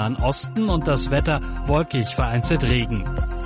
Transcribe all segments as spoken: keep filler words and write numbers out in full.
Nahen Osten und das Wetter wolkig, vereinzelt Regen.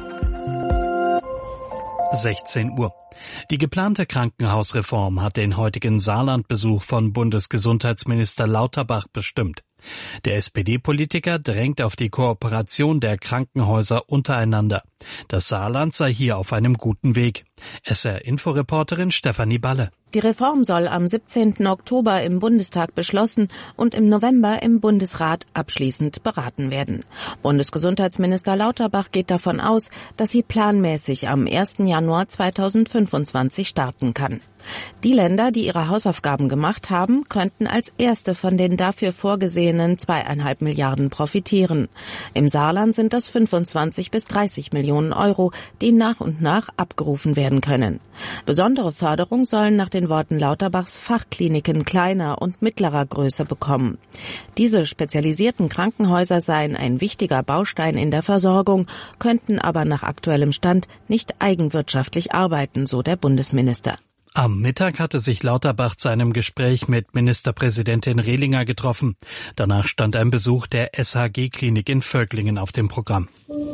sechzehn Uhr. Die geplante Krankenhausreform hat den heutigen Saarlandbesuch von Bundesgesundheitsminister Lauterbach bestimmt. Der S P D-Politiker drängt auf die Kooperation der Krankenhäuser untereinander. Das Saarland sei hier auf einem guten Weg. S R-Inforeporterin Stefanie Balle. Die Reform soll am siebzehnten Oktober im Bundestag beschlossen und im November im Bundesrat abschließend beraten werden. Bundesgesundheitsminister Lauterbach geht davon aus, dass sie planmäßig am ersten Januar zweitausendfünfundzwanzig starten kann. Die Länder, die ihre Hausaufgaben gemacht haben, könnten als erste von den dafür vorgesehenen zweieinhalb Milliarden profitieren. Im Saarland sind das fünfundzwanzig bis dreißig Millionen Euro, die nach und nach abgerufen werden können. Besondere Förderung sollen nach den Worten Lauterbachs Fachkliniken kleiner und mittlerer Größe bekommen. Diese spezialisierten Krankenhäuser seien ein wichtiger Baustein in der Versorgung, könnten aber nach aktuellem Stand nicht eigenwirtschaftlich arbeiten, so der Bundesminister. Am Mittag hatte sich Lauterbach zu einem Gespräch mit Ministerpräsidentin Rehlinger getroffen. Danach stand ein Besuch der S H G-Klinik in Völklingen auf dem Programm.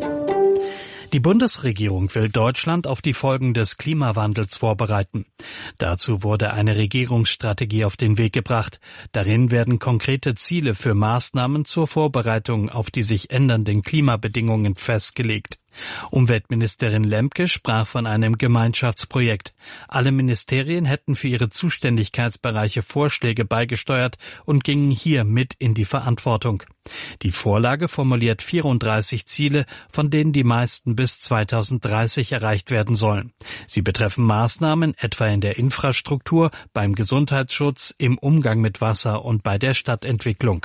Die Bundesregierung will Deutschland auf die Folgen des Klimawandels vorbereiten. Dazu wurde eine Regierungsstrategie auf den Weg gebracht. Darin werden konkrete Ziele für Maßnahmen zur Vorbereitung auf die sich ändernden Klimabedingungen festgelegt. Umweltministerin Lemke sprach von einem Gemeinschaftsprojekt. Alle Ministerien hätten für ihre Zuständigkeitsbereiche Vorschläge beigesteuert und gingen hier mit in die Verantwortung. Die Vorlage formuliert vierunddreißig Ziele, von denen die meisten bis zweitausenddreißig erreicht werden sollen. Sie betreffen Maßnahmen etwa in der Infrastruktur, beim Gesundheitsschutz, im Umgang mit Wasser und bei der Stadtentwicklung.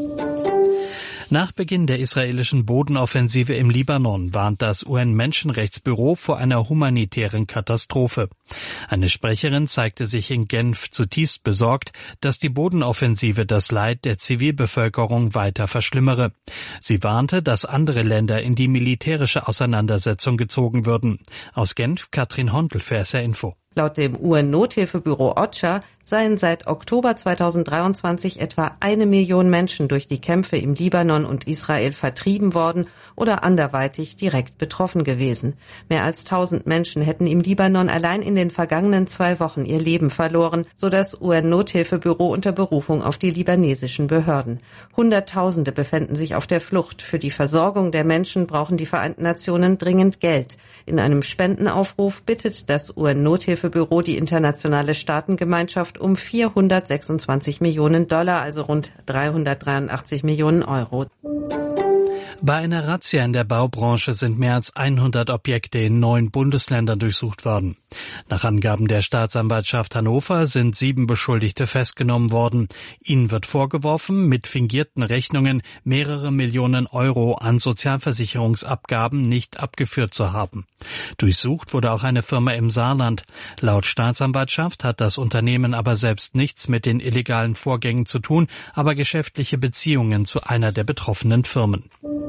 Nach Beginn der israelischen Bodenoffensive im Libanon warnt das U N-Menschenrechtsbüro vor einer humanitären Katastrophe. Eine Sprecherin zeigte sich in Genf zutiefst besorgt, dass die Bodenoffensive das Leid der Zivilbevölkerung weiter verschlimmere. Sie warnte, dass andere Länder in die militärische Auseinandersetzung gezogen würden. Aus Genf, Katrin Hontel für S R Info. Laut dem U N-Nothilfebüro OCHA seien seit Oktober zweitausenddreiundzwanzig etwa eine Million Menschen durch die Kämpfe im Libanon und Israel vertrieben worden oder anderweitig direkt betroffen gewesen. Mehr als tausend Menschen hätten im Libanon allein in den vergangenen zwei Wochen ihr Leben verloren, so das U N-Nothilfebüro unter Berufung auf die libanesischen Behörden. Hunderttausende befänden sich auf der Flucht. Für die Versorgung der Menschen brauchen die Vereinten Nationen dringend Geld. In einem Spendenaufruf bittet das U N-Nothilfebüro die internationale Staatengemeinschaft um vierhundertsechsundzwanzig Millionen Dollar, also rund dreihundertdreiundachtzig Millionen Euro. Bei einer Razzia in der Baubranche sind mehr als hundert Objekte in neun Bundesländern durchsucht worden. Nach Angaben der Staatsanwaltschaft Hannover sind sieben Beschuldigte festgenommen worden. Ihnen wird vorgeworfen, mit fingierten Rechnungen mehrere Millionen Euro an Sozialversicherungsabgaben nicht abgeführt zu haben. Durchsucht wurde auch eine Firma im Saarland. Laut Staatsanwaltschaft hat das Unternehmen aber selbst nichts mit den illegalen Vorgängen zu tun, aber geschäftliche Beziehungen zu einer der betroffenen Firmen.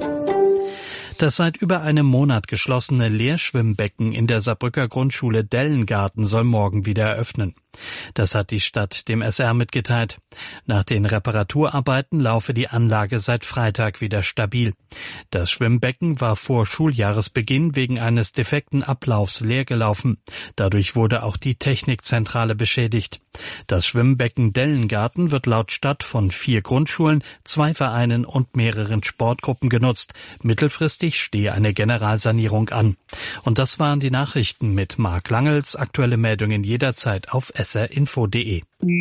Das seit über einem Monat geschlossene Lehrschwimmbecken in der Saarbrücker Grundschule Dellengarten soll morgen wieder eröffnen. Das hat die Stadt dem S R mitgeteilt. Nach den Reparaturarbeiten laufe die Anlage seit Freitag wieder stabil. Das Schwimmbecken war vor Schuljahresbeginn wegen eines defekten Ablaufs leer gelaufen. Dadurch wurde auch die Technikzentrale beschädigt. Das Schwimmbecken Dellengarten wird laut Stadt von vier Grundschulen, zwei Vereinen und mehreren Sportgruppen genutzt. Mittelfristig stehe eine Generalsanierung an. Und das waren die Nachrichten mit Marc Langels. Aktuelle Meldungen jederzeit auf S R Info punkt de.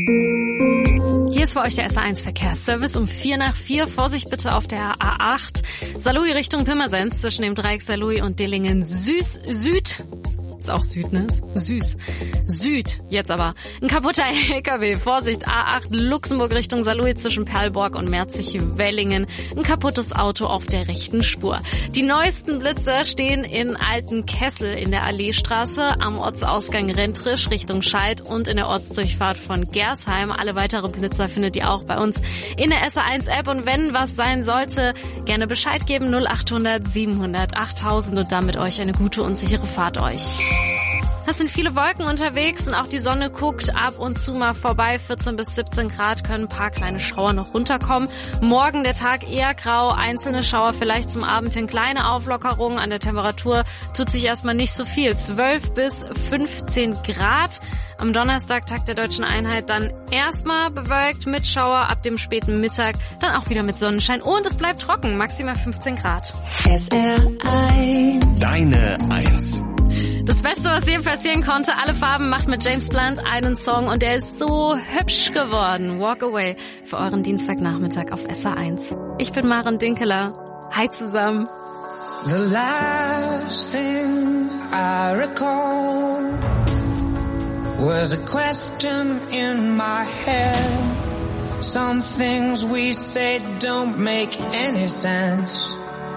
Hier ist für euch der S R eins Verkehrsservice um vier nach vier. Vorsicht bitte auf der A acht. Saarlouis Richtung Pirmasens zwischen dem Dreieck Saarlouis und Dillingen Süß, Süd. Ist auch Süd, ne? Süß. Süd. Jetzt aber. Ein kaputter L K W. Vorsicht, A acht Luxemburg Richtung Saarlouis zwischen Perlborg und Merzig-Wellingen. Ein kaputtes Auto auf der rechten Spur. Die neuesten Blitzer stehen in Altenkessel in der Alleestraße, am Ortsausgang Rentrisch Richtung Scheid und in der Ortsdurchfahrt von Gersheim. Alle weitere Blitzer findet ihr auch bei uns in der S R eins App. Und wenn was sein sollte, gerne Bescheid geben. null achthundert siebenhundert achttausend und damit euch eine gute und sichere Fahrt euch. Es sind viele Wolken unterwegs und auch die Sonne guckt ab und zu mal vorbei. vierzehn bis siebzehn Grad, können ein paar kleine Schauer noch runterkommen. Morgen der Tag eher grau, einzelne Schauer, vielleicht zum Abend hin kleine Auflockerungen. An der Temperatur tut sich erstmal nicht so viel. zwölf bis fünfzehn Grad. Am Donnerstag, Tag der Deutschen Einheit, dann erstmal bewölkt mit Schauer, ab dem späten Mittag dann auch wieder mit Sonnenschein und es bleibt trocken, maximal fünfzehn Grad. S R eins. Deine Eins. Das Beste, was dir passieren konnte, Alle Farben macht mit James Blunt einen Song und der ist so hübsch geworden. Walk Away für euren Dienstagnachmittag auf S R eins. Ich bin Maren Dinkeler. Hi zusammen. The last thing I recall was a question in my head. Some things we say don't make any sense.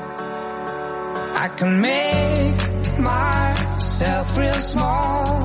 I can make myself real small,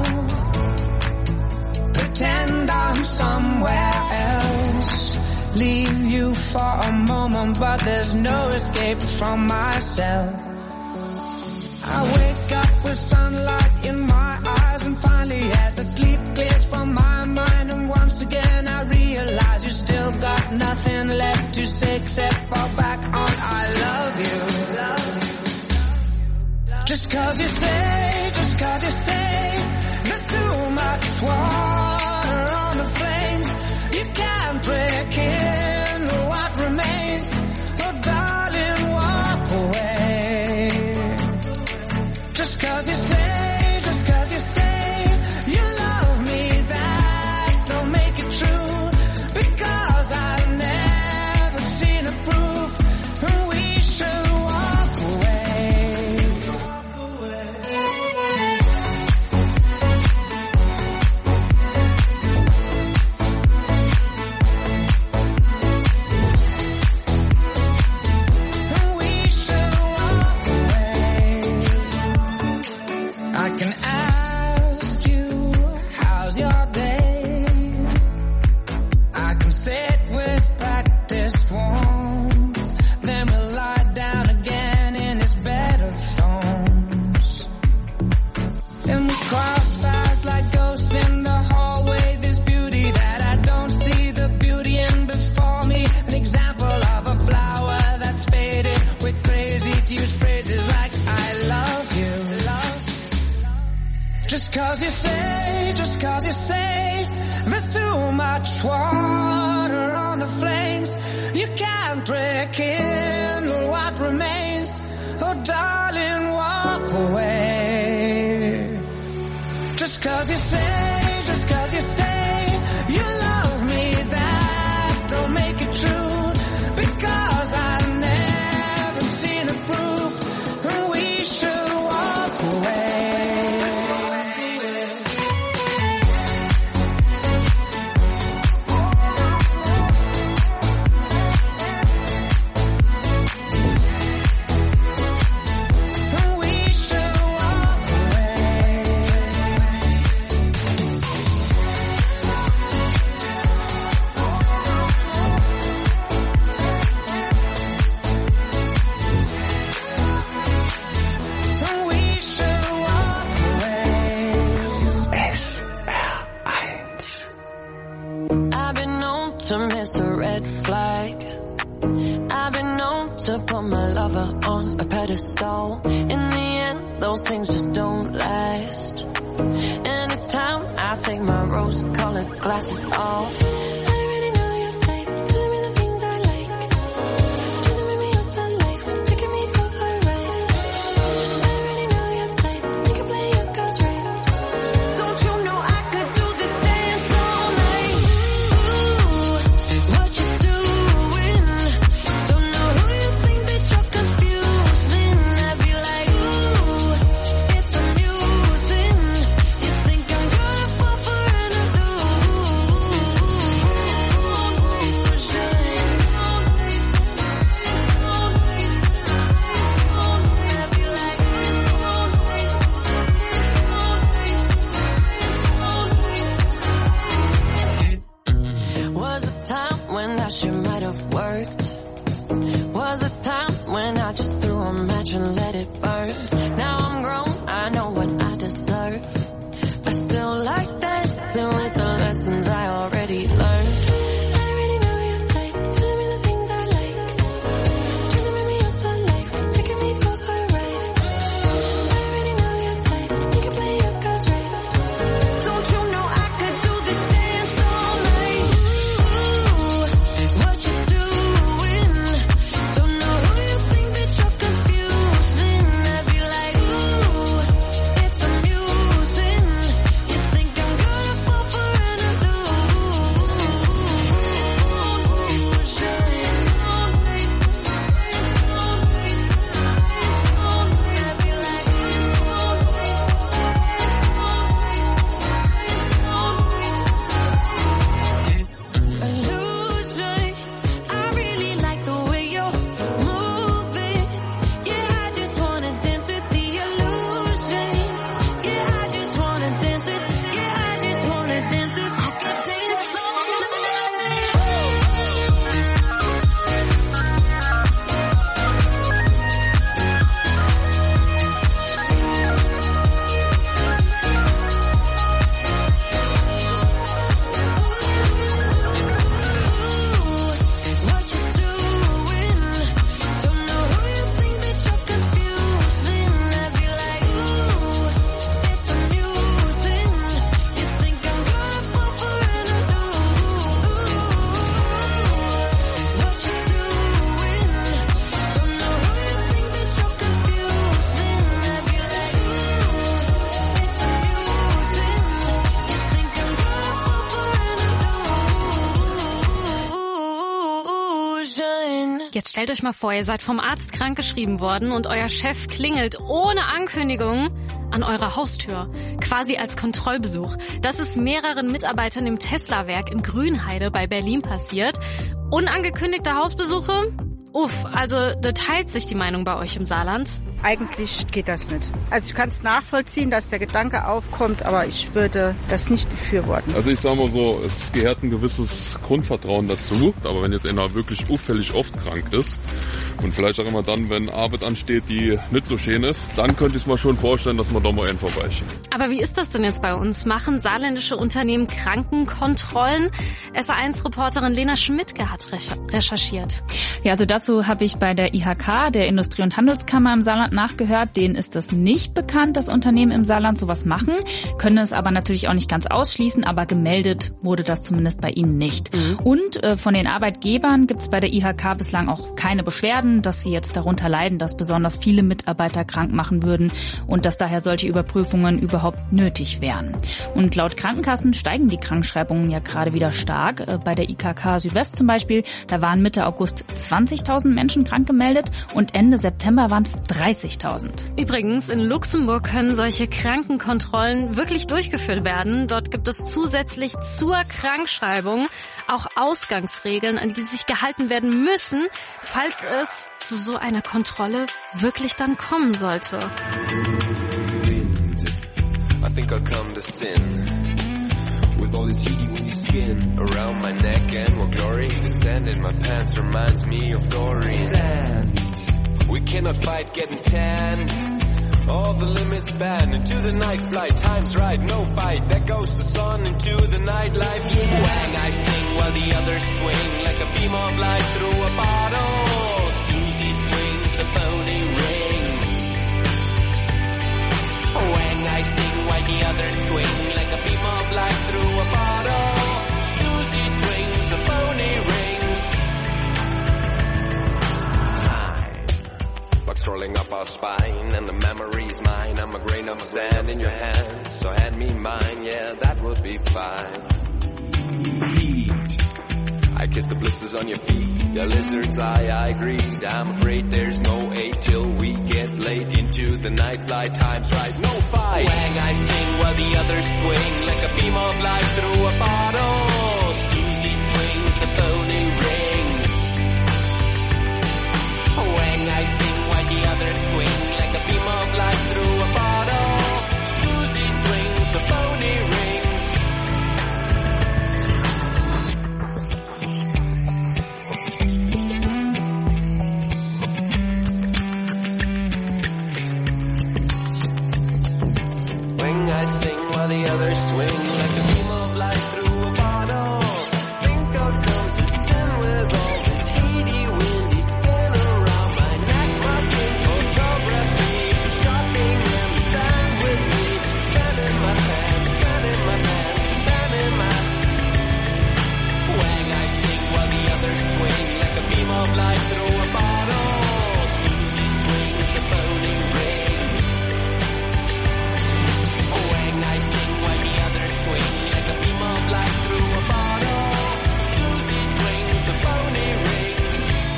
pretend I'm somewhere else, leave you for a moment, but there's no escape from myself. I wake up with sunlight in my eyes, and finally as the sleep clears from my mind, and once again I realize you still got nothing left to say except fall back on I love you. Love you. Just cause you say, just cause you say, there's too much water on the flames, you can't break in what remains, oh darling walk away. Just cause you say, just cause you say, you love me, that don't make it true, because I've never seen a proof, and we should walk away. I can ask you, how's your day? I can sit with practiced warmth, then we'll lie down again in this bed of thorns. And we cross paths like ghosts in the hallway, this beauty that I don't see the beauty in before me. An example of a flower that's faded, with crazy to use phrases like I love you, love. Just cause you say, just cause you say, there's too much water on the flames, you can't break in what remains, oh darling walk away. Just cause you say, just cause you say, you love me, that don't make it true, because I've never seen a proof, and we should walk away. And we should walk away. And we should walk away. S R eins. I've been known to miss a red flag. I've been known to put my lover on a pedestal. In the end, those things just don't last. And it's time I take my rose-colored glasses off. I already know your type, telling me the things I like. Trying to make me your sun life, taking me for a ride. I already know your type, you can play your cards right. Don't you know I could do this dance all night? Ooh, what you doing? Don't know who you think that you're confusing. I'd be like, ooh, it's amusing. You think I'm gonna fall for an ooh. Jetzt stellt euch mal vor, ihr seid vom Arzt krankgeschrieben worden und euer Chef klingelt ohne Ankündigung an eurer Haustür, quasi als Kontrollbesuch. Das ist mehreren Mitarbeitern im Tesla-Werk in Grünheide bei Berlin passiert. Unangekündigte Hausbesuche? Uff, also da teilt sich die Meinung bei euch im Saarland. Eigentlich geht das nicht. Also ich kann es nachvollziehen, dass der Gedanke aufkommt, aber ich würde das nicht befürworten. Also ich sage mal so, es gehört ein gewisses Grundvertrauen dazu. Aber wenn jetzt einer wirklich auffällig oft krank ist und vielleicht auch immer dann, wenn Arbeit ansteht, die nicht so schön ist, dann könnte ich es mir schon vorstellen, dass man da mal einen vorbeischickt. Aber wie ist das denn jetzt bei uns? Machen saarländische Unternehmen Krankenkontrollen? S A eins Reporterin Lena Schmidtke hat recherchiert. Ja, also dazu habe ich bei der I H K, der Industrie- und Handelskammer im Saarland, nachgehört. Denen ist es nicht bekannt, dass Unternehmen im Saarland sowas machen, können es aber natürlich auch nicht ganz ausschließen, aber gemeldet wurde das zumindest bei ihnen nicht. Mhm. Und äh, von den Arbeitgebern gibt es bei der I H K bislang auch keine Beschwerden, dass sie jetzt darunter leiden, dass besonders viele Mitarbeiter krank machen würden und dass daher solche Überprüfungen überhaupt nötig wären. Und laut Krankenkassen steigen die Krankschreibungen ja gerade wieder stark. Äh, bei der I K K Südwest zum Beispiel, da waren Mitte August zwanzigtausend Menschen krank gemeldet und Ende September waren es dreißigtausend. Übrigens, in Luxemburg können solche Krankenkontrollen wirklich durchgeführt werden. Dort gibt es zusätzlich zur Krankschreibung auch Ausgangsregeln, an die sich gehalten werden müssen, falls es zu so einer Kontrolle wirklich dann kommen sollte. I think I'll come to sin. With all this heaty windy skin around my neck and what glory. The sand in my pants reminds me of Dory. Sand. We cannot fight getting tanned. All the limits banned. Into the night flight, time's right, no fight. There goes the sun into the nightlife. Yeah. Wang, I sing while the others swing like a beam of light through a bottle. Susie swings the phony rings. Wang, I sing while the others swing like a beam of light through a bottle. Susie swings the phony rings. Time, bugs crawling up our spine, and the memory's mine. I'm a grain of sand in your hand, so hand me mine. Yeah, that would be fine. Heat, I kiss the blisters on your feet. The lizard's eye, I greed. I'm afraid there's no aid till we get late into the night flight. Time's right, no fight. Wang, I sing while the others swing like a beam of light through a bottle. Susie swings the phony rings. Wang, I sing while the others swing like a beam of light through a bottle. Susie swings the phony rings. I sing while the others swing like a beam of light through a bottle. Think I'll come to sin with all this heaty, windy skin around my neck. Rocking photography, shopping in the sand with me. Sand in my pants, sand in my pants, sand in my... Wang, I sing while the others swing like a beam of light through a bottle. Susie swings the phony rings. I sing while the others swing like a beam of light through a bottle. Susie swings the phony rings.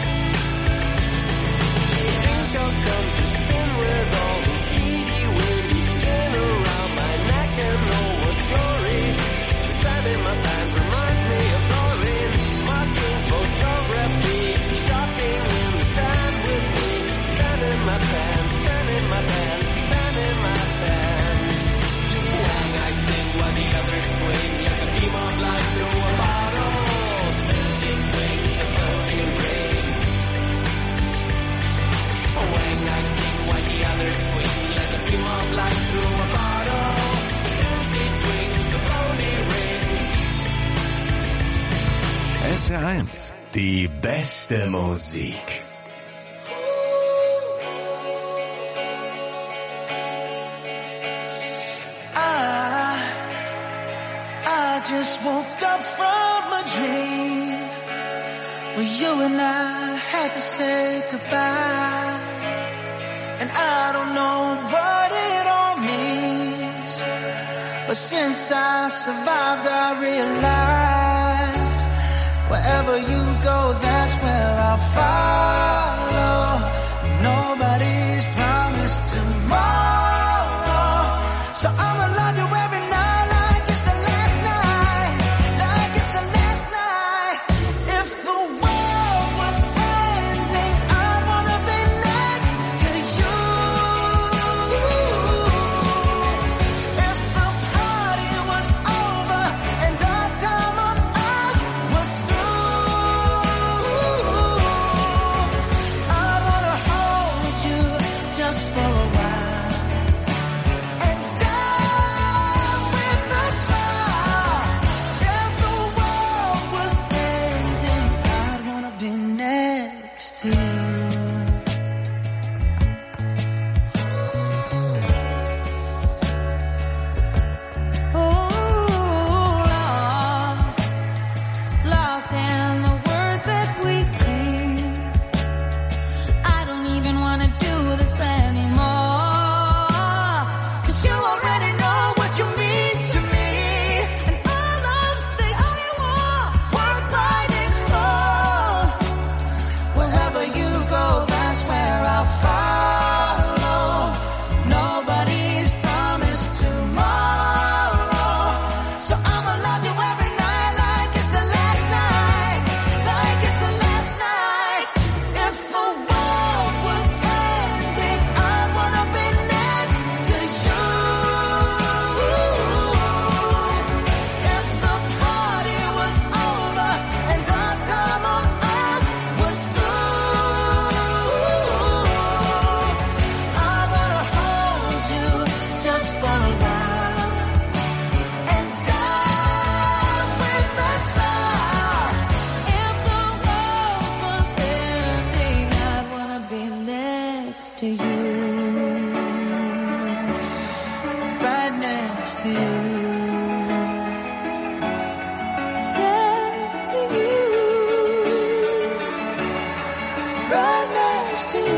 Think I'll come to sin with all this heaty, windy skin around my neck and know what glory. The sand in my pants reminds me of Doreen. Marking photography, shopping in the sand with me. Sand in my pants, sand in my pants, sand in my pants. I sing while the others swing like a beam of light through a bottle. Susie swings the phony rings. Wang, I sing while the others swing like a beam of light through a bottle. Susie swings the phony rings. S R eins, die beste Musik. I just woke up from a dream where you and I had to say goodbye. And I don't know what it all means, but since I survived I realized Wherever you go, that's where I'll follow. Nobody's promised tomorrow, so I'ma love you every night like it's the last night, like it's the last night. If the world was ending, I'd wanna be next to you. If the party was over and our time on earth was through, I'd wanna hold you just for a while and die with a smile. If the world was ending, I'd wanna be next to you. Oh, lost, lost in the words that we speak. I don't even wanna do this anymore, 'cause you already know what you mean to me, and all love's the only war worth fighting for. Wherever you go, that's where I'll follow. Nobody's promised tomorrow, so I'ma love you every night like it's the last night, like it's the last night. If the world was ending, I'd wanna be next to you. If the party was over and our time on earth was through, I'd wanna hold you just for a while and die with a smile. If the world was ending, I'd wanna be next to you, right next to you, next to you, right next to you.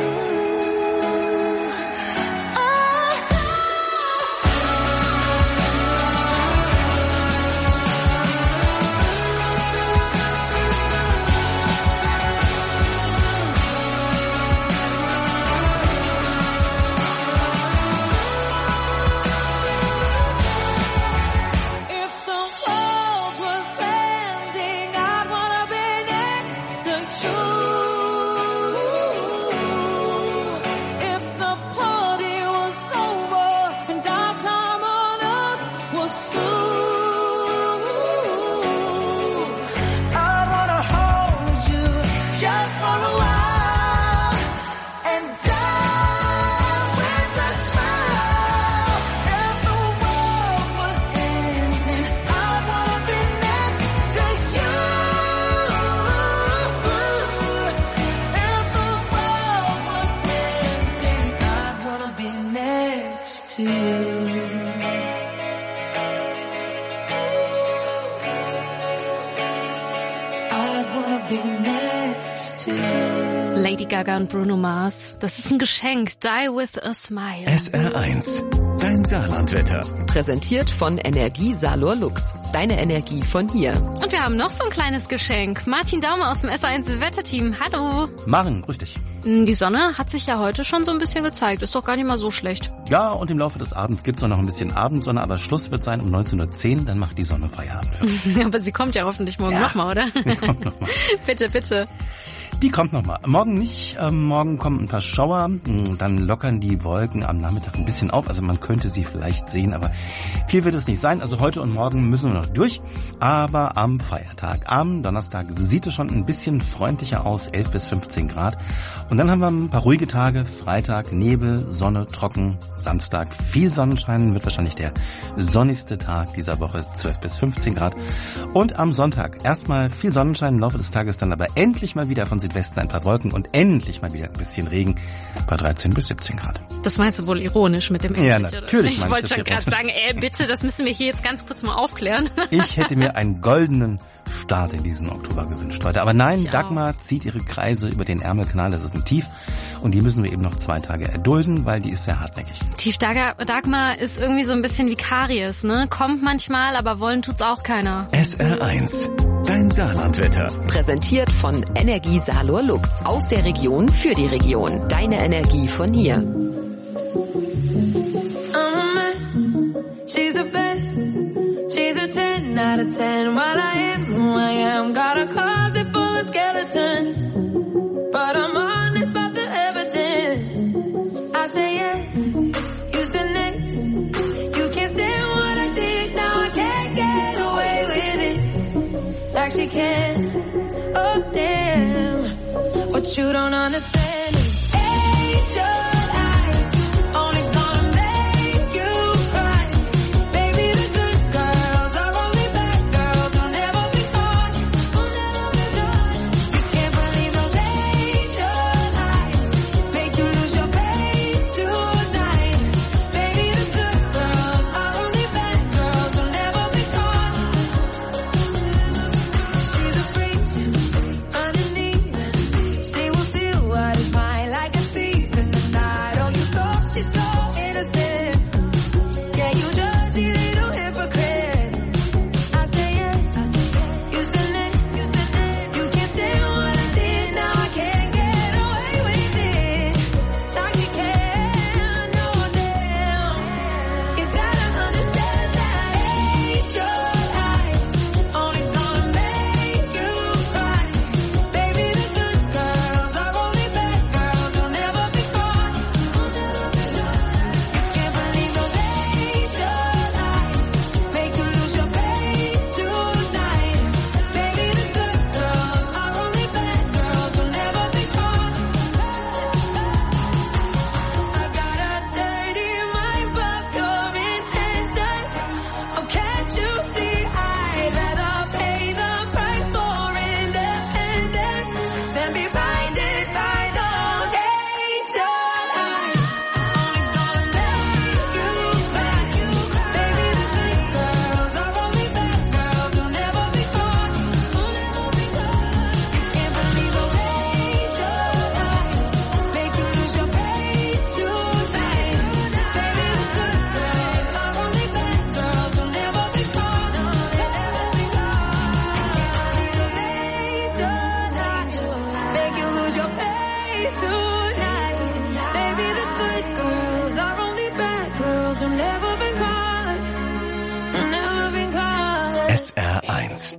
If the world was ending, I'd wanna be next to you. If the party was over and our time on earth was through, I'd wanna hold you just for a while and die with a smile. If the world was ending, I'd wanna be next to you. If the world was ending, I'd wanna be next to you. I'd wanna be next to you. Lady Gaga und Bruno Mars. Das ist ein Geschenk. Die with a smile. S R eins, dein Saarlandwetter. Präsentiert von Energie Salor Lux. Deine Energie von hier. Und wir haben noch so ein kleines Geschenk. Martin Daumer aus dem S eins Wetterteam. Hallo. Maren, grüß dich. Die Sonne hat sich ja heute schon so ein bisschen gezeigt. Ist doch gar nicht mal so schlecht. Ja, und im Laufe des Abends gibt's auch noch ein bisschen Abendsonne, aber Schluss wird sein um neunzehn Uhr zehn, dann macht die Sonne Feierabend für uns. Aber sie kommt ja hoffentlich morgen Ja. nochmal, oder? Kommt noch mal. Bitte, bitte. Die kommt nochmal. Morgen nicht. Ähm, morgen kommen ein paar Schauer. Dann lockern die Wolken am Nachmittag ein bisschen auf. Also man könnte sie vielleicht sehen, aber viel wird es nicht sein. Also heute und morgen müssen wir noch durch. Aber am Feiertag, am Donnerstag, sieht es schon ein bisschen freundlicher aus. elf bis fünfzehn Grad. Und dann haben wir ein paar ruhige Tage. Freitag Nebel, Sonne, trocken. Samstag viel Sonnenschein. Wird wahrscheinlich der sonnigste Tag dieser Woche. zwölf bis fünfzehn Grad. Und am Sonntag erstmal viel Sonnenschein im Laufe des Tages. Dann aber endlich mal wieder von Südwesten ein paar Wolken und endlich mal wieder ein bisschen Regen bei dreizehn bis siebzehn Grad. Das meinst du wohl ironisch mit dem Ja, endlich, natürlich oder? Ich wollte schon gerade sagen, ey, bitte, das müssen wir hier jetzt ganz kurz mal aufklären. Ich hätte mir einen goldenen Start in diesen Oktober gewünscht heute. Aber nein, Ich Dagmar auch. zieht ihre Kreise über den Ärmelkanal. Das ist ein Tief. Und die müssen wir eben noch zwei Tage erdulden, weil die ist sehr hartnäckig. Tief Dag- Dagmar ist irgendwie so ein bisschen wie Karies, ne? Kommt manchmal, aber wollen tut's auch keiner. S R eins, dein Dein Saarlandwetter. Präsentiert von Energie Salor Lux. Aus der Region für die Region. Deine Energie von hier. I'm a mess. She's the best. She's a ten out of ten. While I am who I am, got a closet full of skeletons. But I'm honest about the evidence. I say yes, you say next. You can't stand what I did, now I can't get away with it. Like she can. Oh damn, what you don't understand is angel. S R eins.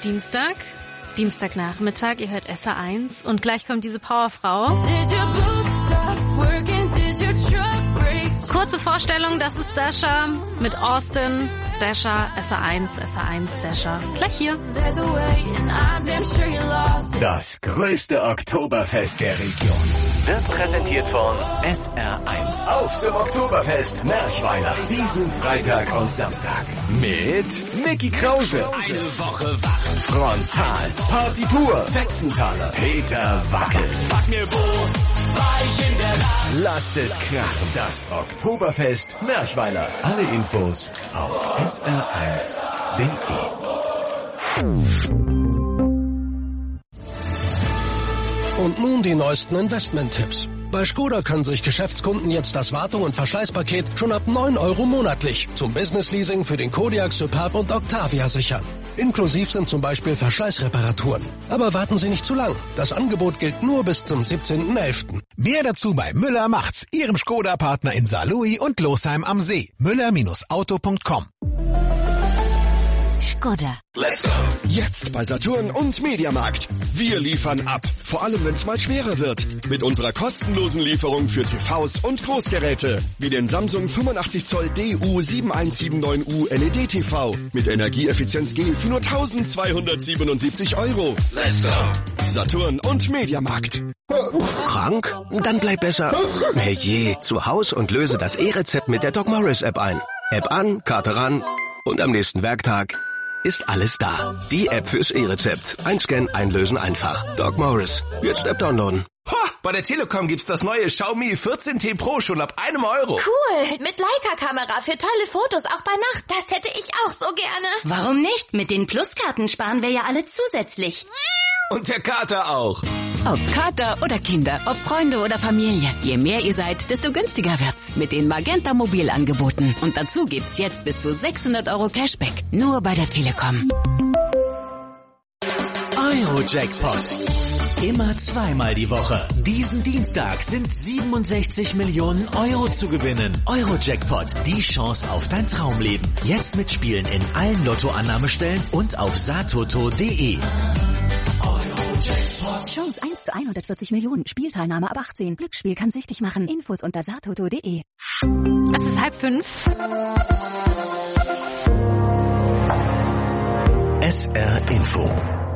Dienstag, Dienstagnachmittag, ihr hört S R eins und gleich kommt diese Powerfrau. Kurze Vorstellung, das ist Dasha mit Austin. Dasha, S R eins, S R eins, Dasha. Gleich hier. Das größte Oktoberfest der Region wird präsentiert von S R eins. Auf zum Oktoberfest Märchweiler. Diesen Freitag und Samstag. Mit Micky Krause. Eine Woche wach. Frontal. Party pur. Wetzenthaler. Peter Wackel. Sag mir wo, war ich in der Nacht. Lasst es krachen. Das Oktoberfest Märchweiler. Alle Infos auf S R eins punkt de. Und nun die neuesten Investment-Tipps. Bei Skoda können sich Geschäftskunden jetzt das Wartung- und Verschleißpaket schon ab neun Euro monatlich zum Business-Leasing für den Kodiaq, Superb und Octavia sichern. Inklusiv sind zum Beispiel Verschleißreparaturen. Aber warten Sie nicht zu lang. Das Angebot gilt nur bis zum siebzehnten elften Mehr dazu bei Müller macht's, Ihrem Skoda-Partner in Saarlouis und Losheim am See. Müller Auto punkt com. Skoda. Let's go. Jetzt bei Saturn und Mediamarkt. Wir liefern ab. Vor allem, wenn es mal schwerer wird. Mit unserer kostenlosen Lieferung für T Vs und Großgeräte. Wie den Samsung fünfundachtzig Zoll D U sieben eins sieben neun U L E D T V. Mit Energieeffizienz G für nur eintausendzweihundertsiebenundsiebzig Euro. Let's go. Saturn und Mediamarkt. Krank? Dann bleib besser herrje zu Haus und löse das E-Rezept mit der Doc Morris App ein. App an, Karte ran und am nächsten Werktag ist alles da. Die App fürs E-Rezept. Einscannen, einlösen einfach. Doc Morris. Jetzt App downloaden. Ho, bei der Telekom gibt's das neue Xiaomi vierzehn T Pro schon ab einem Euro. Cool, mit Leica-Kamera für tolle Fotos, auch bei Nacht. Das hätte ich auch so gerne. Warum nicht? Mit den Pluskarten sparen wir ja alle zusätzlich. Und der Kater auch. Ob Kater oder Kinder, ob Freunde oder Familie. Je mehr ihr seid, desto günstiger wird's mit den Magenta Mobilangeboten. Und dazu gibt's jetzt bis zu sechshundert Euro Cashback. Nur bei der Telekom. Euro-Jackpot. Immer zweimal die Woche. Diesen Dienstag sind siebenundsechzig Millionen Euro zu gewinnen. Euro-Jackpot, die Chance auf dein Traumleben. Jetzt mitspielen in allen Lottoannahmestellen und auf satoto punkt de. Chance eins zu hundertvierzig Millionen. Spielteilnahme ab achtzehn. Glücksspiel kann süchtig machen. Infos unter satoto punkt de. Es ist halb fünf. S R Info.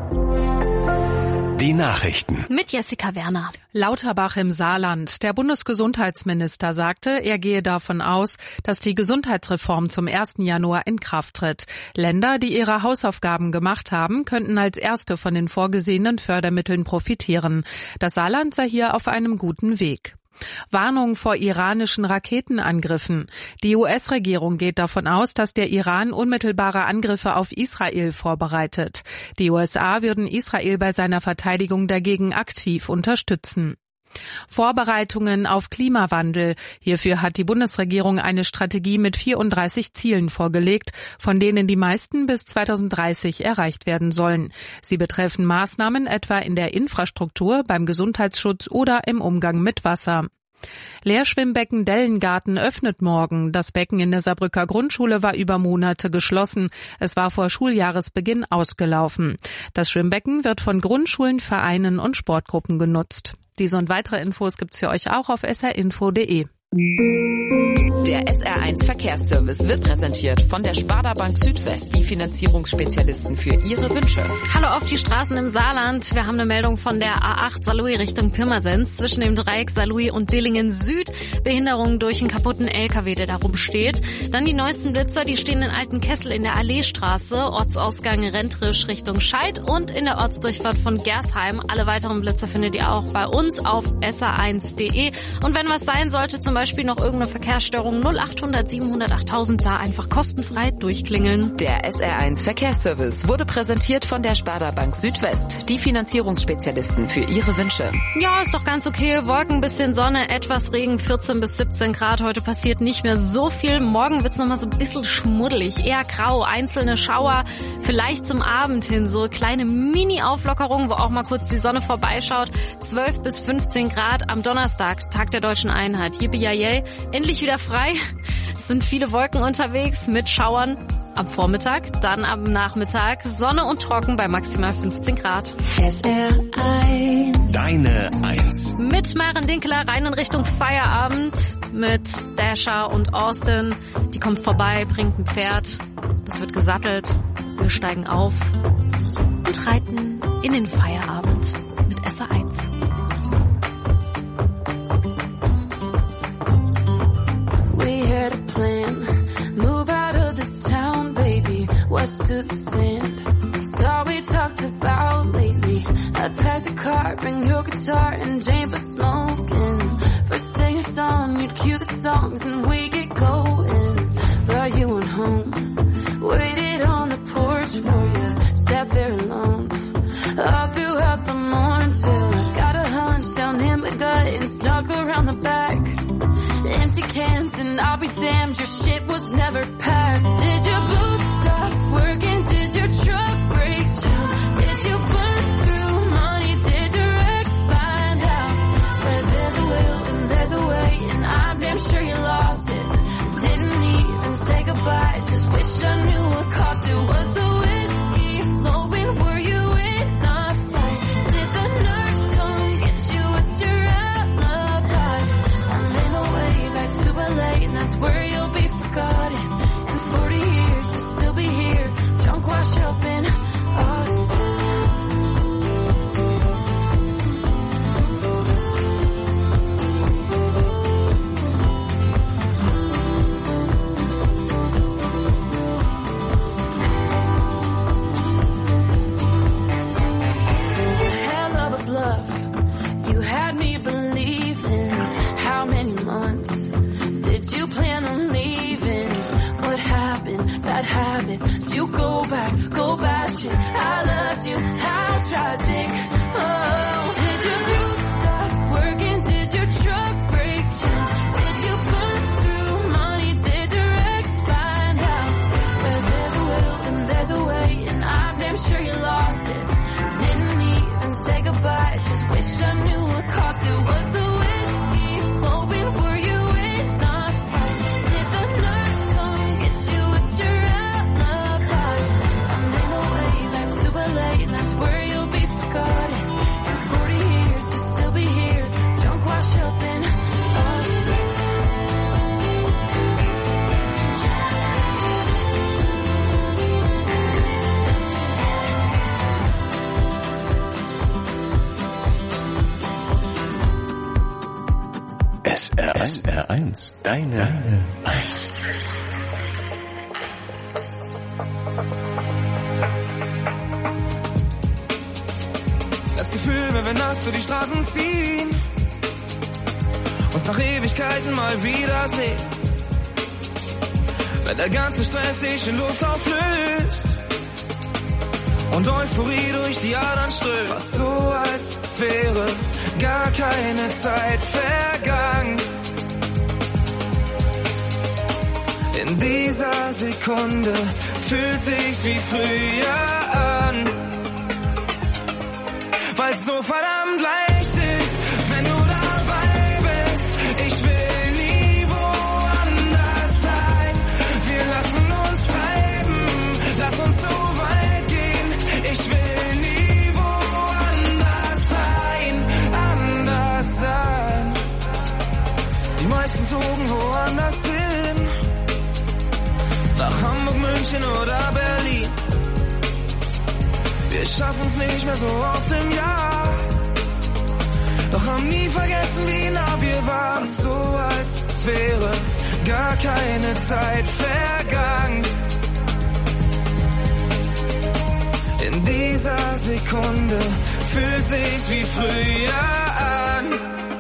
Die Nachrichten. Mit Jessica Werner. Lauterbach im Saarland. Der Bundesgesundheitsminister sagte, er gehe davon aus, dass die Gesundheitsreform zum ersten Januar in Kraft tritt. Länder, die ihre Hausaufgaben gemacht haben, könnten als erste von den vorgesehenen Fördermitteln profitieren. Das Saarland sei hier auf einem guten Weg. Warnung vor iranischen Raketenangriffen. Die U S-Regierung geht davon aus, dass der Iran unmittelbare Angriffe auf Israel vorbereitet. Die U S A würden Israel bei seiner Verteidigung dagegen aktiv unterstützen. Vorbereitungen auf Klimawandel. Hierfür hat die Bundesregierung eine Strategie mit vierunddreißig Zielen vorgelegt, von denen die meisten bis zweitausenddreißig erreicht werden sollen. Sie betreffen Maßnahmen etwa in der Infrastruktur, beim Gesundheitsschutz oder im Umgang mit Wasser. Lehrschwimmbecken Dellengarten öffnet morgen. Das Becken in der Saarbrücker Grundschule war über Monate geschlossen. Es war vor Schuljahresbeginn ausgelaufen. Das Schwimmbecken wird von Grundschulen, Vereinen und Sportgruppen genutzt. Diese und weitere Infos gibt's für euch auch auf s r info punkt de. Der S R eins Verkehrsservice wird präsentiert von der Sparda Bank Südwest, die Finanzierungsspezialisten für Ihre Wünsche. Hallo auf die Straßen im Saarland. Wir haben eine Meldung von der A acht Saarlouis Richtung Pirmasens zwischen dem Dreieck Saarlouis und Dillingen Süd. Behinderung durch einen kaputten L K W, der da rumsteht. Dann die neuesten Blitzer, die stehen in Altenkessel in der Alleestraße, Ortsausgang Rentrisch Richtung Scheid und in der Ortsdurchfahrt von Gersheim. Alle weiteren Blitzer findet ihr auch bei uns auf s r eins punkt de. Und wenn was sein sollte, zum Beispiel noch irgendeine Verkehrsstörung, null achthundert siebenhundert achttausend, da einfach kostenfrei durchklingeln. Der S R eins Verkehrsservice wurde präsentiert von der Sparda Bank Südwest, die Finanzierungsspezialisten für Ihre Wünsche. Ja, ist doch ganz okay. Wolken, bisschen Sonne, etwas Regen, vierzehn bis siebzehn Grad. Heute passiert nicht mehr so viel. Morgen wird's noch mal so ein bisschen schmuddelig, eher grau, einzelne Schauer, vielleicht zum Abend hin so kleine Mini-Auflockerungen, wo auch mal kurz die Sonne vorbeischaut. zwölf bis fünfzehn Grad am Donnerstag, Tag der Deutschen Einheit. Yippie-yay, endlich wieder frei. Es sind viele Wolken unterwegs mit Schauern. am Vormittag, dann am Nachmittag Sonne und trocken bei maximal fünfzehn Grad. S R eins. Deine Eins. Mit Maren Dinkeler rein in Richtung Feierabend mit Dasher und Austin. Die kommt vorbei, bringt ein Pferd. Das wird gesattelt. Wir steigen auf und reiten in den Feierabend mit S R eins. We had a plan, move out of this town, baby, west to the sand. It's all we talked about lately. I packed the car, bring your guitar and Jane for smoking. First thing at dawn, you'd cue the songs and we get going. But you went home, waited on the porch for you, sat there alone. All throughout the morning till I got a hunch down in my gut and snuck around the back. Empty cans and I'll be damned, your shit was never packed. Did your boots stop working? Did your truck break down? Did you burn through money? Did your ex find out? Where there's a will and there's a way, and I'm damn sure you lost it. Didn't even say goodbye, just wish I knew what caused it. Was the whiskey flowing? Were you in a fight? Did the nurse come get you? What's your alibi? I'm in a way back to L A, and that's where you'll be forgotten. In forty years you'll still be here, drunk wash up in Austin. You had me believing. How many months did you plan on leaving? What happened? Bad habits. Did you go back? Go bash it. I loved you. How tragic. Oh, did your boots stop working? Did your truck break down? Did you burn through money? Did your ex find out? Where there's a will and there's a way, and I'm damn sure you lost it. Didn't even say goodbye, just wish I knew what caused it. Was the whiskey flowing? Were you in a fight? Did the nurse come get you? It's your alibi. I'm in a way back to L A, and that's where you'll be forgotten. In forty years you'll still be here, drunk wash up in Austin. S R eins. Deine, Deine Eins. Das Gefühl, wenn wir nachts durch die Straßen ziehen, uns nach Ewigkeiten mal wiedersehen. Wenn der ganze Stress sich in Luft auflöst und Euphorie durch die Adern strömt. Fast so, als wäre gar keine Zeit vergangen. In dieser Sekunde fühlt sich's wie früher an, weil's so verdammt leicht ist, wenn du dabei bist. Ich will nie woanders sein. Wir lassen uns treiben, lass uns so weit gehen. Ich will nie woanders sein, anders sein. Die meisten zogen woanders hin, nach Hamburg, München oder Berlin. Wir schaffen's nicht mehr so oft im Jahr, doch haben nie vergessen, wie nah wir waren. So als wäre gar keine Zeit vergangen. In dieser Sekunde fühlt sich's wie früher an,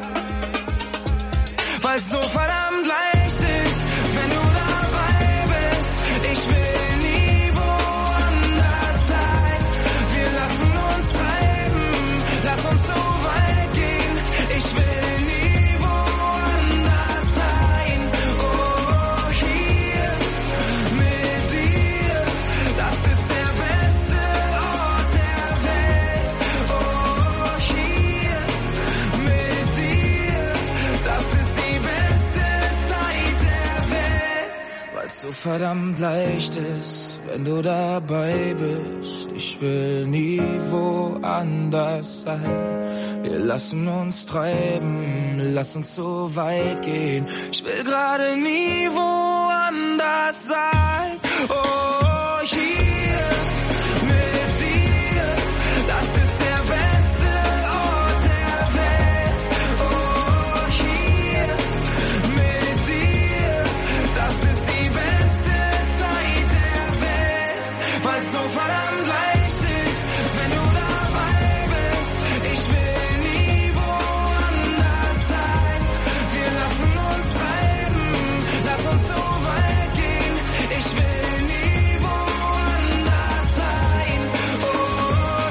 weil's so verdammt leicht ist, wenn du dabei bist. Ich will nie woanders sein. Wir lassen uns treiben, lass uns so weit gehen. Ich will nie woanders sein. Oh, hier mit dir, das ist der beste Ort der Welt. Oh, hier verdammt leicht ist, wenn du dabei bist. Ich will nie woanders sein. Wir lassen uns treiben, lass uns so weit gehen. Ich will gerade nie woanders sein. Oh, hier mit dir, das ist der beste Ort der Welt. Oh, hier mit dir, das ist die beste Zeit der Welt. Weil's so verdammt leicht ist, wenn du dabei bist. Ich will nie woanders sein. Wir lassen uns treiben, lass uns so weit gehen. Ich will nie woanders sein. Oh,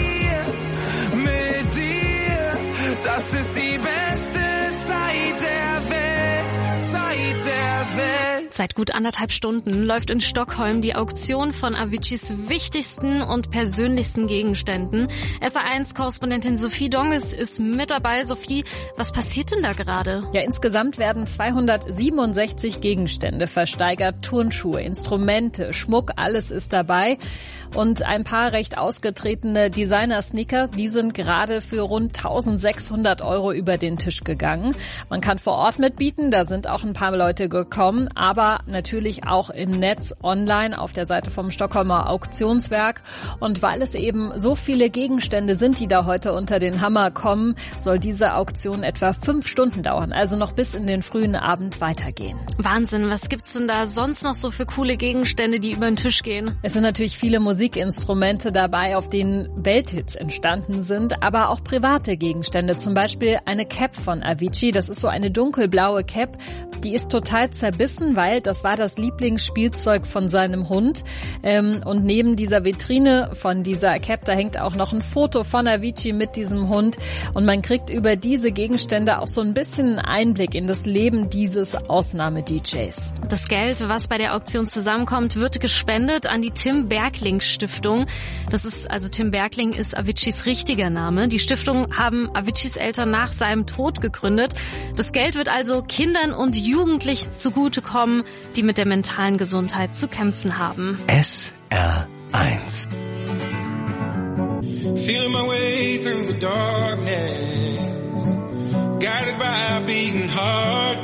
hier mit dir, das ist die beste Zeit der Welt, Zeit der Welt. Seit gut anderthalb Stunden läuft in Stockholm die Auktion von Aviciis wichtigsten und persönlichsten Gegenständen. S A eins-Korrespondentin Sophie Donges ist mit dabei. Sophie, was passiert denn da gerade? Ja, insgesamt werden zweihundertsiebenundsechzig Gegenstände versteigert. Turnschuhe, Instrumente, Schmuck, alles ist dabei. Und ein paar recht ausgetretene Designer-Sneaker, die sind gerade für rund eintausendsechshundert Euro über den Tisch gegangen. Man kann vor Ort mitbieten, da sind auch ein paar Leute gekommen, aber natürlich auch im Netz online auf der Seite vom Stockholmer Auktionswerk. Und weil es eben so viele Gegenstände sind, die da heute unter den Hammer kommen, soll diese Auktion etwa fünf Stunden dauern, also noch bis in den frühen Abend weitergehen. Wahnsinn, was gibt's denn da sonst noch so für coole Gegenstände, die über den Tisch gehen? Es sind natürlich viele Musikinstrumente dabei, auf denen Welthits entstanden sind, aber auch private Gegenstände, zum Beispiel eine Cap von Avicii. Das ist so eine dunkelblaue Cap, die ist total zerbissen, weil das war das Lieblingsspielzeug von seinem Hund. Ähm, und neben dieser Vitrine von dieser Cap, da hängt auch noch ein Foto von Avicii mit diesem Hund. Und man kriegt über diese Gegenstände auch so ein bisschen einen Einblick in das Leben dieses Ausnahme-D Js. Das Geld, was bei der Auktion zusammenkommt, wird gespendet an die Tim Bergling Stiftung. Das ist, also Tim Bergling ist Aviciis richtiger Name. Die Stiftung haben Aviciis Eltern nach seinem Tod gegründet. Das Geld wird also Kindern und Jugendlichen zugutekommen, die mit der mentalen Gesundheit zu kämpfen haben. S R eins. Feeling my way through the darkness, guided by a beating heart.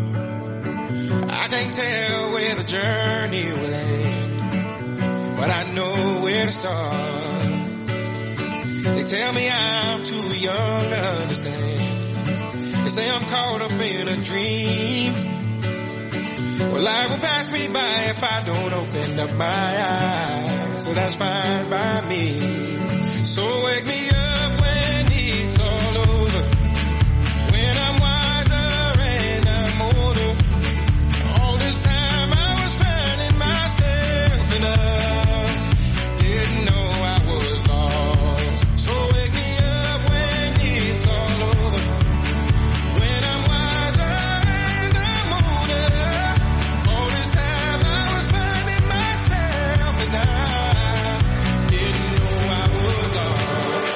I can't tell where the journey will end, but I know where to start. They tell me I'm too young to understand. They say I'm caught up in a dream. Well, life will pass me by if I don't open up my eyes. So that's fine by me. So wake me up when it's all over, when I'm wiser and I'm older. All this time I was finding myself and I didn't know I was lost. So wake me up when it's all over, when I'm wiser and I'm older. All this time I was finding myself and I didn't know I was lost.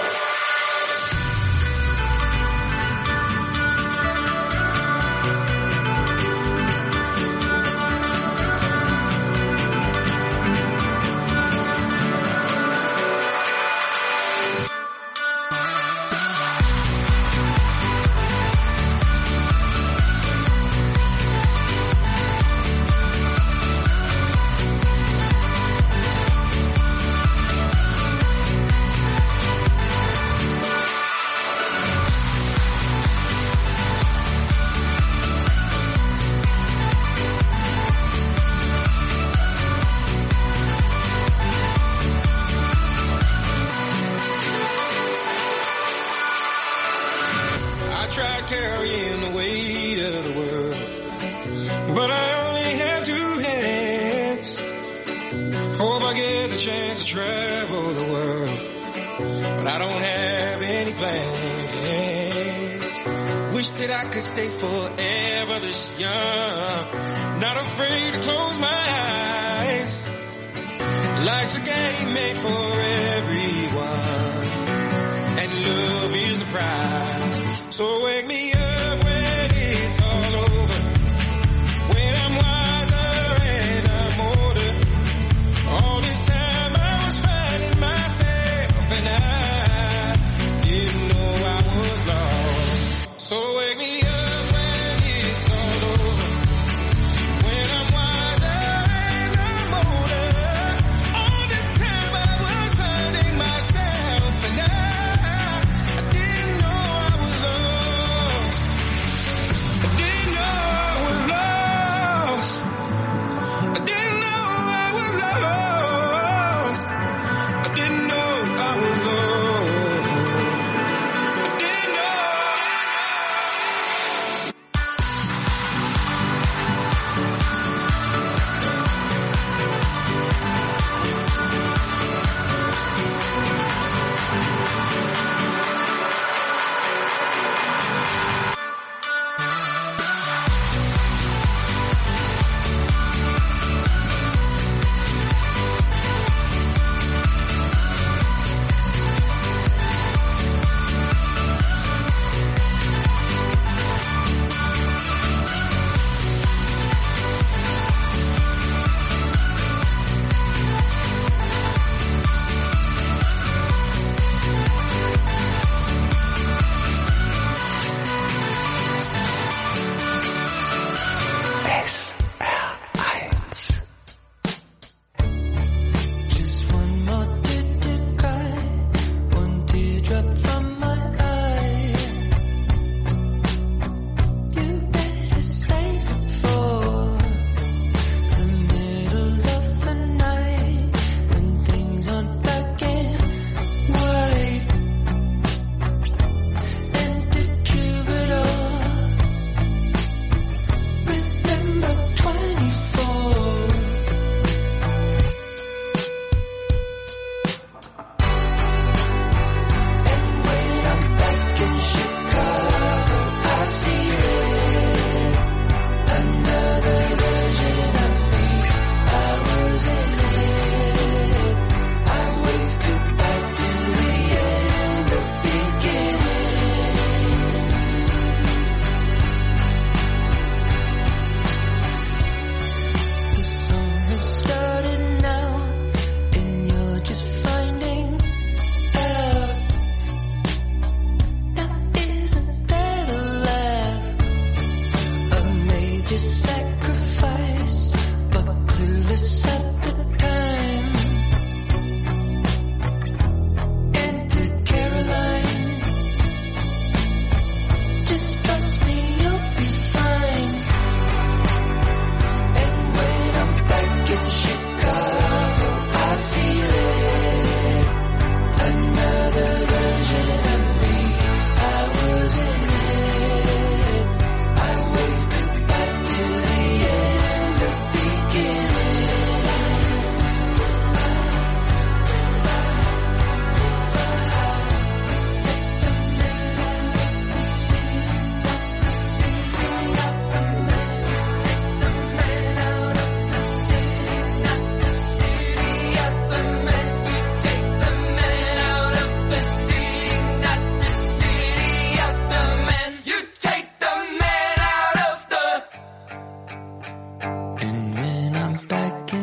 I tried carrying the weight of the world, but I only have two hands. Hope I get the chance to travel the world, but I don't have any plans. Wish that I could stay forever this young, not afraid to close my eyes. Life's a game made for everyone, and love is the prize. So wake me up when it's all over, when I'm wiser and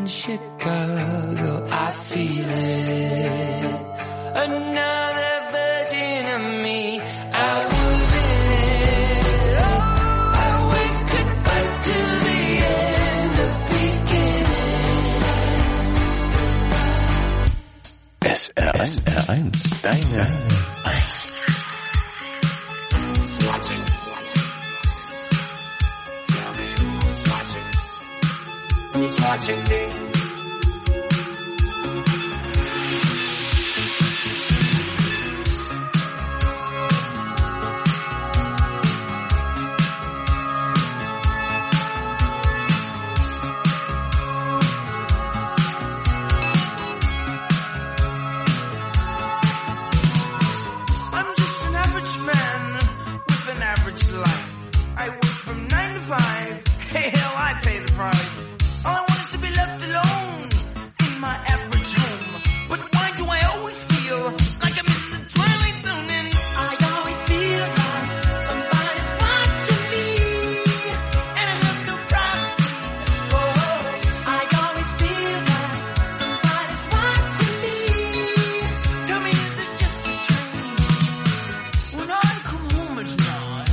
Chicago, I feel it. Another version of me, I was in it. Oh, I wave goodbye to the end of beginning. S R eins, deine eins. Who's watching me? I'm just an average man with an average life. I work from nine to five. Hey, hell, I pay the price. All I want is to be left alone in my average home. But why do I always feel like I'm in the twilight zone? And I always feel like somebody's watching me, and I have no privacy. Oh, I always feel like somebody's watching me. Tell me, is it just a dream? When I come home at night,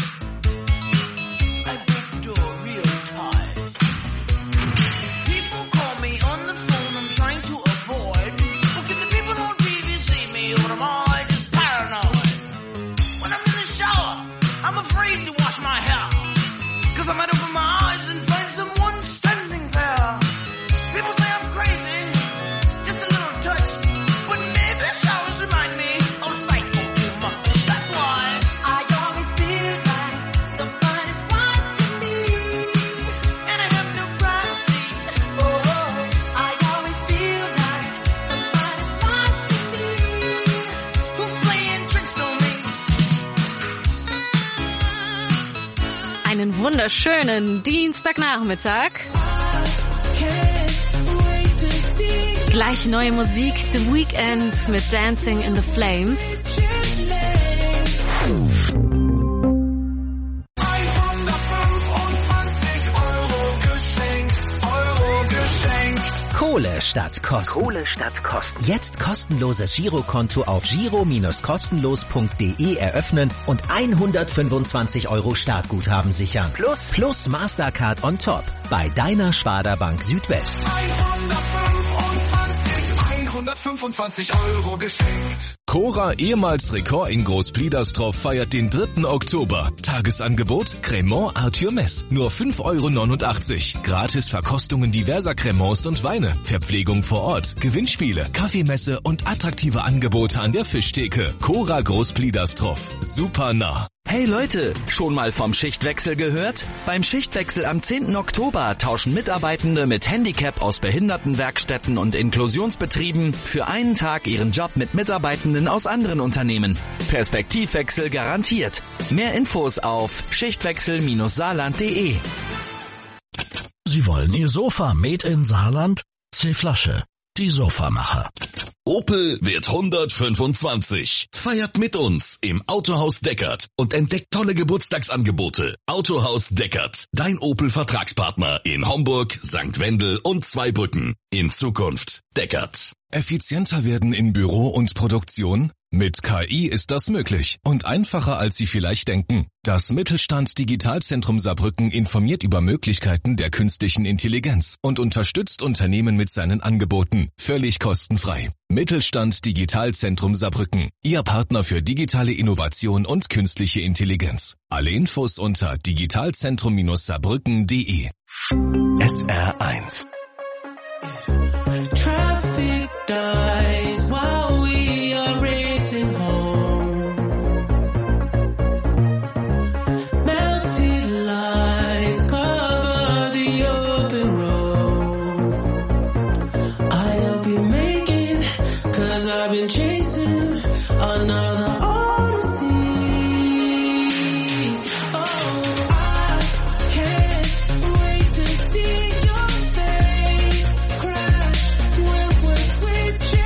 I break the door real tight. People call me on the phone, I'm trying to avoid. Because the people on T V see me, or am I just paranoid? When I'm in the shower, I'm afraid to wash my hair. Cause I might open my eyes and find someone standing there. People say I'm crazy, just a little touch. But maybe showers remind me of psycho too much. That's why I always feel like somebody's watching me, and I have no privacy. Oh, I always feel like somebody's watching me. Who's playing tricks on me? Einen wunderschönen Dienstagnachmittag. Gleich neue Musik, The Weeknd mit Dancing in the Flames. Kohle statt Kosten. Kohle statt Kosten. Jetzt kostenloses Girokonto auf giro Bindestrich kostenlos Punkt de eröffnen und hundertfünfundzwanzig Euro Startguthaben sichern. Plus, plus Mastercard on top bei deiner Sparda Bank Südwest. hundertfünfundzwanzig Euro geschenkt. Cora, ehemals Rekord in Großpliederstroff, feiert den dritten Oktober. Tagesangebot Cremant Arthur Mess. Nur fünf Euro neunundachtzig. Gratis Verkostungen diverser Cremants und Weine. Verpflegung vor Ort. Gewinnspiele, Kaffeemesse und attraktive Angebote an der Fischtheke. Cora Großpliederstroff. Super nah. Hey Leute, schon mal vom Schichtwechsel gehört? Beim Schichtwechsel am zehnten Oktober tauschen Mitarbeitende mit Handicap aus Behindertenwerkstätten und Inklusionsbetrieben für einen Tag ihren Job mit Mitarbeitenden aus anderen Unternehmen. Perspektivwechsel garantiert. Mehr Infos auf schichtwechsel Bindestrich saarland Punkt de. Sie wollen Ihr Sofa made in Saarland? C-Flasche, die Sofamacher. Opel wird hundertfünfundzwanzig. Feiert mit uns im Autohaus Deckert und entdeckt tolle Geburtstagsangebote. Autohaus Deckert, dein Opel-Vertragspartner in Homburg, Sankt Wendel und Zweibrücken. In Zukunft Deckert. Effizienter werden in Büro und Produktion? Mit K I ist das möglich und einfacher, als Sie vielleicht denken. Das Mittelstand Digitalzentrum Saarbrücken informiert über Möglichkeiten der künstlichen Intelligenz und unterstützt Unternehmen mit seinen Angeboten. Völlig kostenfrei. Mittelstand Digitalzentrum Saarbrücken. Ihr Partner für digitale Innovation und künstliche Intelligenz. Alle Infos unter digitalzentrum Bindestrich saarbrücken Punkt de. S R eins. Traffic dies while we are racing home. Melted lights cover the open road. I hope you make it, cause I've been chasing another odyssey. Oh, I can't wait to see your face crash when we're switching.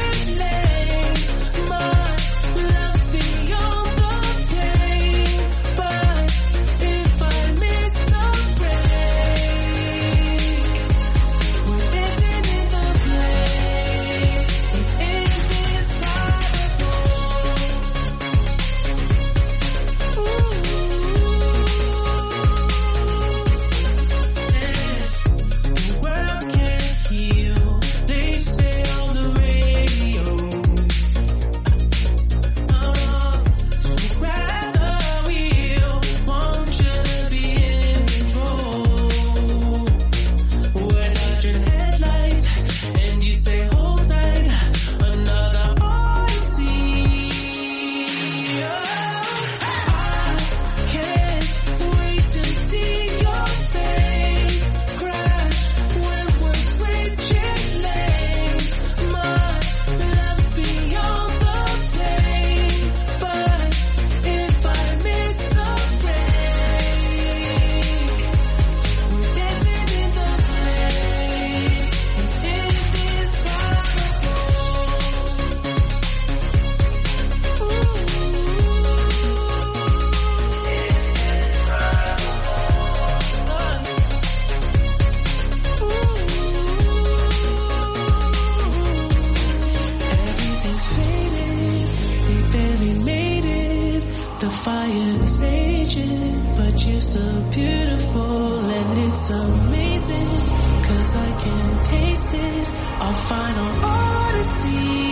It's amazing, cause I can taste it. Our final odyssey.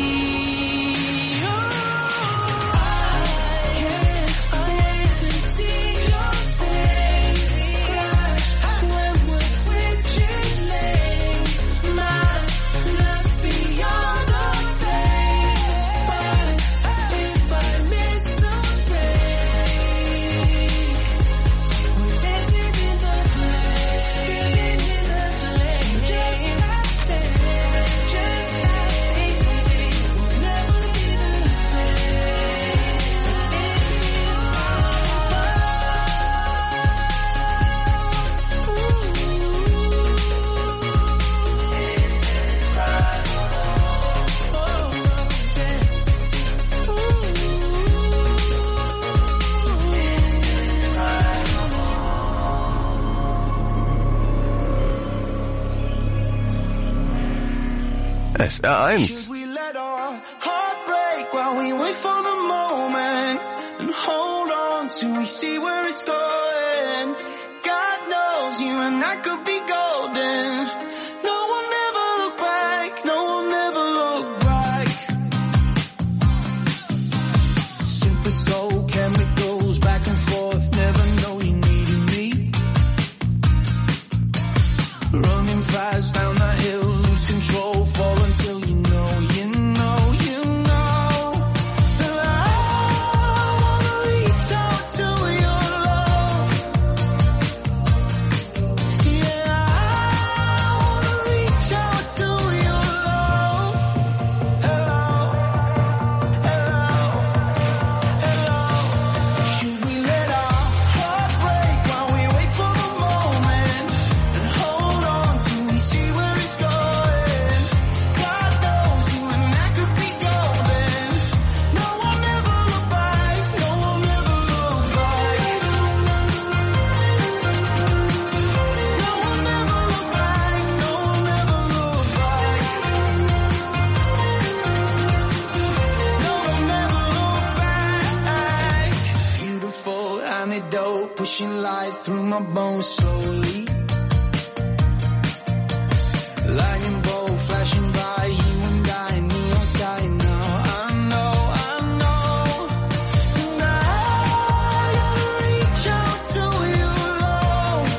S R eins. Should we let our heart break while we wait for the moment and hold on till we see where it's going? God knows you and I could be golden. No one ever look back, no one ever look back. Super soul chemicals back and forth, never know you needed me. Running fast down that hill, lose control, fall until you know, you know, you know. And I wanna reach out to your love. Yeah, I wanna reach out to your love. Hello, hello, hello. Should we let our heart break while we wait for the moment and hold on till we see where it's going? God knows you and I could be golden. No one ever look back, no one ever look back. No one ever look back, no one ever look back. No one ever look back. Beautiful antidote, pushing life through my bones slowly. Lightning bolt flashing by, you and I, neon sky now. I know, I know. And I gotta reach out to your love.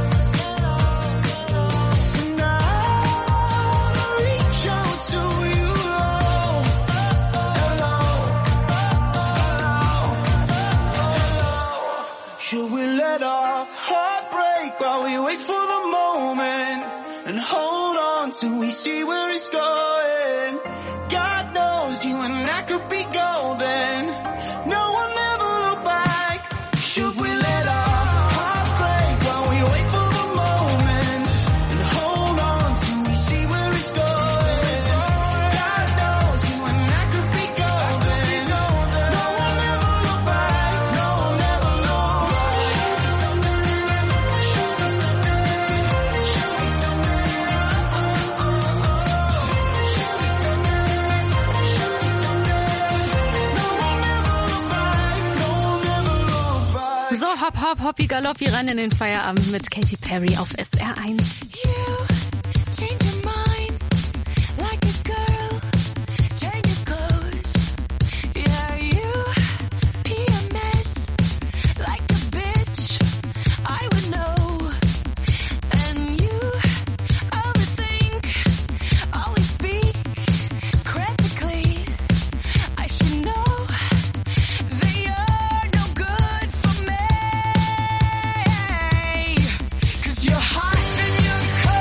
And I wanna reach out to your love. Hello, hello, hello. Should we let our heart break while we wait for the moment and hold on till we see where it's going? God knows you and I could be golden. No one ever look back. Should we let our heart break while we wait for the moment and hold on till we see where it's going? God knows you and I could be golden. No one ever look back. No one ever look back. Show me something. Show me something. Show me something. Show me something. Show me something. No one ever look back. No one ever look back. So, hopp, hopp, hoppi, galoppi, rein in den Feierabend mit Katy Perry auf S R eins. Change your mind like a girl changes clothes. Yeah, you be a mess like a bitch. I would know. And you overthink, always speak critically. I should know that you're no good for me. 'Cause you're hot and you're cold.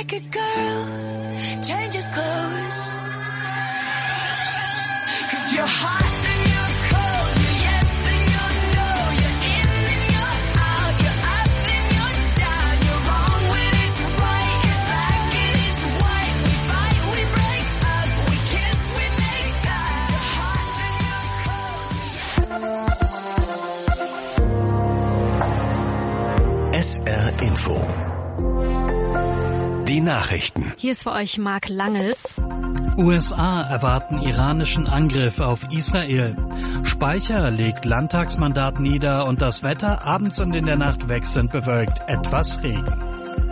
naked girl changes clothes. 'Cause you're hot and you're cold, you're yes and you're no, you're in and you're out, you're up and you're down, you're wrong when it's right, it's black and it's white, we fight, we break up, we kiss, we make up, you're hot and you're cold. S R Info. Die Nachrichten. Hier ist für euch Marc Langels. U S A erwarten iranischen Angriff auf Israel. Speicher legt Landtagsmandat nieder und das Wetter abends und in der Nacht wechselnd bewölkt, etwas Regen.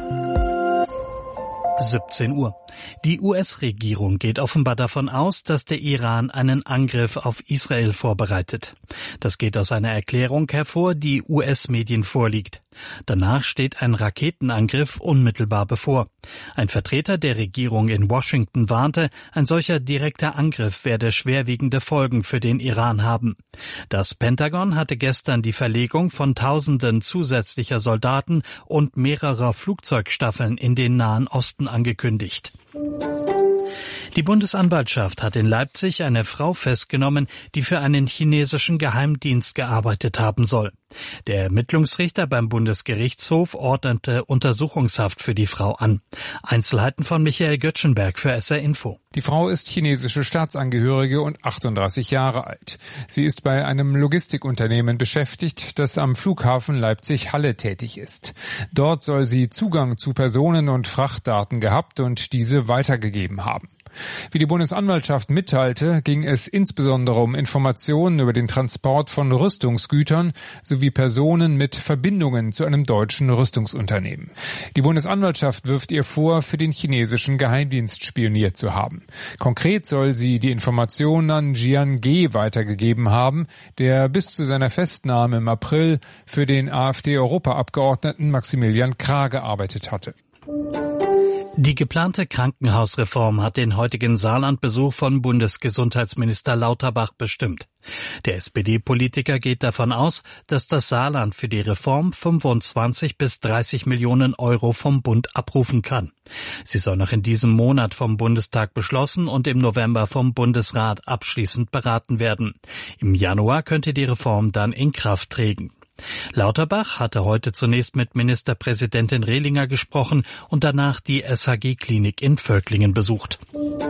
siebzehn Uhr. Die U S-Regierung geht offenbar davon aus, dass der Iran einen Angriff auf Israel vorbereitet. Das geht aus einer Erklärung hervor, die U S-Medien vorliegt. Danach steht ein Raketenangriff unmittelbar bevor. Ein Vertreter der Regierung in Washington warnte, ein solcher direkter Angriff werde schwerwiegende Folgen für den Iran haben. Das Pentagon hatte gestern die Verlegung von Tausenden zusätzlicher Soldaten und mehrerer Flugzeugstaffeln in den Nahen Osten angekündigt. Die Bundesanwaltschaft hat in Leipzig eine Frau festgenommen, die für einen chinesischen Geheimdienst gearbeitet haben soll. Der Ermittlungsrichter beim Bundesgerichtshof ordnete Untersuchungshaft für die Frau an. Einzelheiten von Michael Göttschenberg für S R Info. Die Frau ist chinesische Staatsangehörige und achtunddreißig Jahre alt. Sie ist bei einem Logistikunternehmen beschäftigt, das am Flughafen Leipzig-Halle tätig ist. Dort soll sie Zugang zu Personen- und Frachtdaten gehabt und diese weitergegeben haben. Wie die Bundesanwaltschaft mitteilte, ging es insbesondere um Informationen über den Transport von Rüstungsgütern sowie Personen mit Verbindungen zu einem deutschen Rüstungsunternehmen. Die Bundesanwaltschaft wirft ihr vor, für den chinesischen Geheimdienst spioniert zu haben. Konkret soll sie die Informationen an Jian Ge weitergegeben haben, der bis zu seiner Festnahme im April für den AfD-Europaabgeordneten Maximilian Krah gearbeitet hatte. Die geplante Krankenhausreform hat den heutigen Saarlandbesuch von Bundesgesundheitsminister Lauterbach bestimmt. Der S P D-Politiker geht davon aus, dass das Saarland für die Reform fünfundzwanzig bis dreißig Millionen Euro vom Bund abrufen kann. Sie soll noch in diesem Monat vom Bundestag beschlossen und im November vom Bundesrat abschließend beraten werden. Im Januar könnte die Reform dann in Kraft treten. Lauterbach hatte heute zunächst mit Ministerpräsidentin Rehlinger gesprochen und danach die S H G-Klinik in Völklingen besucht.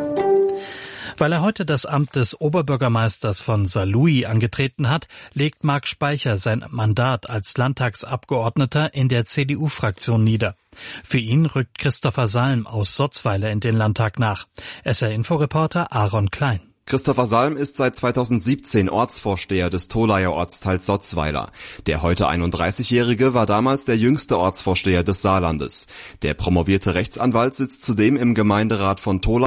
Weil er heute das Amt des Oberbürgermeisters von Saarlouis angetreten hat, legt Marc Speicher sein Mandat als Landtagsabgeordneter in der C D U-Fraktion nieder. Für ihn rückt Christopher Salm aus Sotzweiler in den Landtag nach. S R-Info-Reporter Aaron Klein. Christopher Salm ist seit zweitausendsiebzehn Ortsvorsteher des Tolaer Ortsteils Sotzweiler. Der heute einunddreißigjährige war damals der jüngste Ortsvorsteher des Saarlandes. Der promovierte Rechtsanwalt sitzt zudem im Gemeinderat von Tolaer